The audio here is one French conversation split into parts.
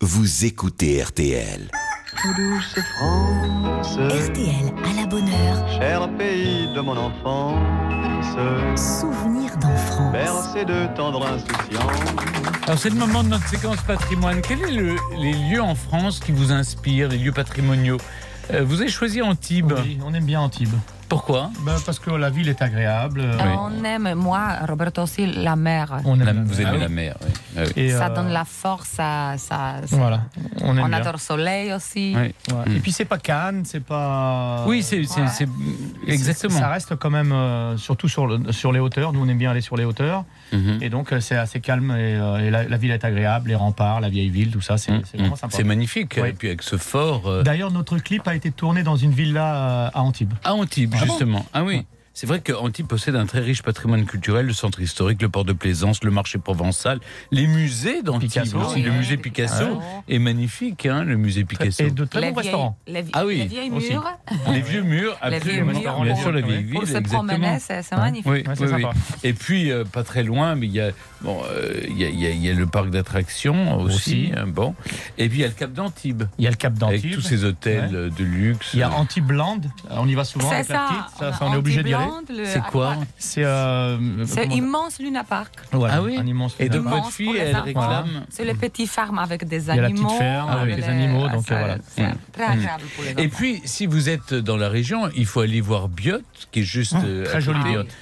Vous écoutez RTL. Douce France, RTL à la bonne heure. cher pays de mon enfance, Souvenir d'enfance. bercé de tendre insouciance. Alors c'est le moment de notre séquence patrimoine. Quels sont les lieux en France qui vous inspirent, les lieux patrimoniaux? Vous avez choisi Antibes. Oui, on aime bien Antibes. Pourquoi? Parce que la ville est agréable. On aime, moi, Roberto aussi, la mer. On aime Vous aimez Ah oui. la mer, oui. Ah oui. Et, Ça donne la force, ça Voilà, on aime on bien. adore le soleil aussi. Oui. Ouais. Et puis c'est pas Cannes, c'est pas. Oui, c'est exactement. Ça reste quand même, surtout sur les hauteurs. Nous, on aime bien aller sur les hauteurs. Mhm. Et donc, c'est assez calme et la ville est agréable. Les remparts, la vieille ville, tout ça, c'est vraiment sympa. C'est magnifique. Oui. Et puis avec ce fort D'ailleurs, notre clip a été tourné dans une villa à Antibes. à Antibes, justement. Ah oui. C'est vrai que Antibes possède un très riche patrimoine culturel, le centre historique, le port de plaisance, le marché provençal, les musées d'Antibes Picasso. aussi. Oui. Le musée Picasso est magnifique, hein, le musée Picasso. Et de très Les bons vieilles- restaurants. Ah oui, les vieilles aussi. murs. Les vieux murs, Les vieux absolument. murs, Bien pour- sûr, la vieille ville, Pour se exactement. promener, c'est magnifique. Oui, Ouais, c'est oui, oui. sympa. Et puis, pas très loin, mais il y a le parc d'attractions aussi. Aussi. Bon. Et puis, il y a le Cap d'Antibes, Il y a le Cap d'Antibes. avec tous ces hôtels de luxe. Il y a Antibes Land. On y va souvent C'est avec la ça. petite. Ça, on est obligé d'y aller. C'est quoi? C'est C'est immense Luna Park. Voilà, Ah oui. un immense. Et donc, Luna votre Park. fille, pour les elle enfants. réclame. C'est les petites fermes avec des Il y a la animaux. petite ferme avec les animaux, donc, voilà. C'est très agréable pour les enfants. Et puis, si vous êtes dans la région, il faut aller voir Biot, qui est juste très à joli, côté. Biot.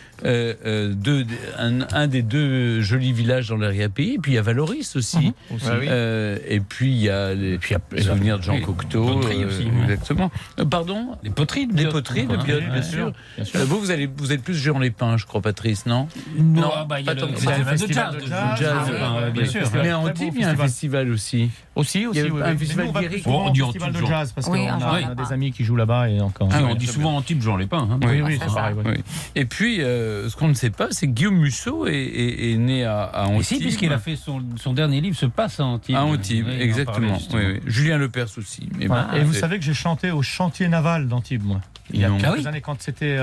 Un des deux jolis villages dans l'arrière-pays. Et puis il y a Valoris aussi. Aussi. Ah oui. Et puis il y a les souvenirs de Jean Cocteau. poteries aussi. Exactement. Pardon. Les poteries de Les Biot. poteries de Ouais, Biot, ouais, bien ouais. sûr. Bien sûr. Vous êtes plus Jean Lépin, je crois, Patrice, non? Non, pas il y a tant le que ça. festival de jazz. Jazz, Bien oui. sûr. Mais à Très Antibes, beau il y a un festival. festival aussi. Aussi, Il y a oui, un oui. festival Mais nous, on va lyrique. plus souvent On au dit festival de Antibes, jazz parce Oui, qu'on en a général. des amis qui jouent là-bas et encore. Ah, on dit souvent Antibes, Jean Lépin. Hein. Oui, oui, c'est c'est pareil. ça. ouais. Oui. Et puis, ce qu'on ne sait pas, c'est que Guillaume Musso est né à Antibes. Et si, puisqu'il a fait son dernier livre se passe à Antibes. À Antibes, Oui, il en exactement. parlait, justement. Oui, oui. Julien Lepers aussi. Mais Voilà. bon, Et vous c'est- savez que j'ai chanté au chantier naval d'Antibes, moi. Il y a Non. quelques Ah oui. années, quand c'était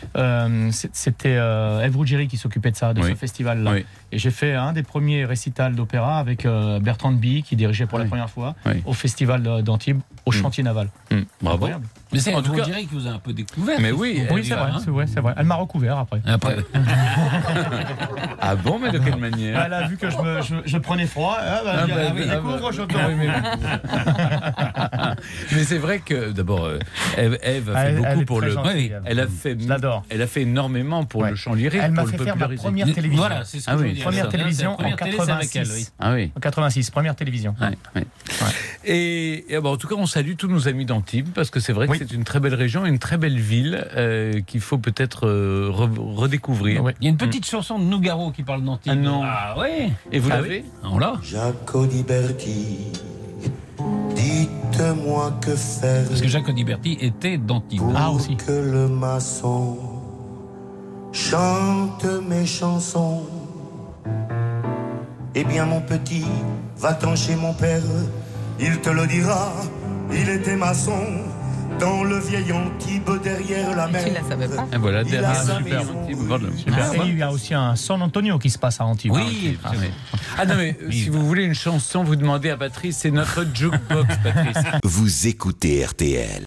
Ève Ruggieri qui s'occupait de ça, de Oui. ce festival-là. Oui. Et j'ai fait un des premiers récitals d'opéra avec Bertrand de Billy, qui dirigeait pour la Oui. première fois Oui. au festival d'Antibes, au chantier naval. Bravo. Incroyable. Mais c'est En en tout tout cas- dirait que vous a un peu découvert. Mais oui, Oui, c'est vrai, c'est vrai. Elle m'a recouvert après. Après, Ah bon, mais de quelle manière? Elle a vu que je prenais froid. Découvre, je Ah oui, mais c'est vrai que d'abord, Ève a fait Elle beaucoup est pour très le. gentille, Oui, elle. elle l'adore. a fait énormément pour Ouais. le chant lyrique, Elle m'a pour le fait faire ma populariser. première télévision. voilà, c'est ce que Ah je oui. veux dire. Première Ça, télévision c'est la en première télé, c'est avec elle, 86. Ah oui. En 86, première télévision. Ouais, ouais. Et bon, en tout cas, on salue tous nos amis d'Antibes parce que c'est vrai que Oui. c'est une très belle région, une très belle ville qu'il faut peut-être redécouvrir. Oui. Il y a une petite chanson de Nougaro qui parle d'Antibes. Ah non. Ah ouais. Et vous Ah l'avez? On l'a. Jacques Audiberti, dites-moi que faire Parce que Jacques Audiberti était d'Antibes. pour Ah, aussi. que le maçon chante mes chansons. Eh bien mon petit, va-t'en chez mon père, il te le dira, il était maçon dans le vieil Antibes derrière la mer. Tu ne la savais pas? Et voilà, Il derrière a sa Antibes, maison. Antibes, voilà. Super. Et il y a aussi un San Antonio qui se passe à Antibes. Oui, Ah, oui. Ah non, mais si vous voulez une chanson, vous demandez à Patrice, c'est notre jukebox, Patrice. Vous écoutez RTL.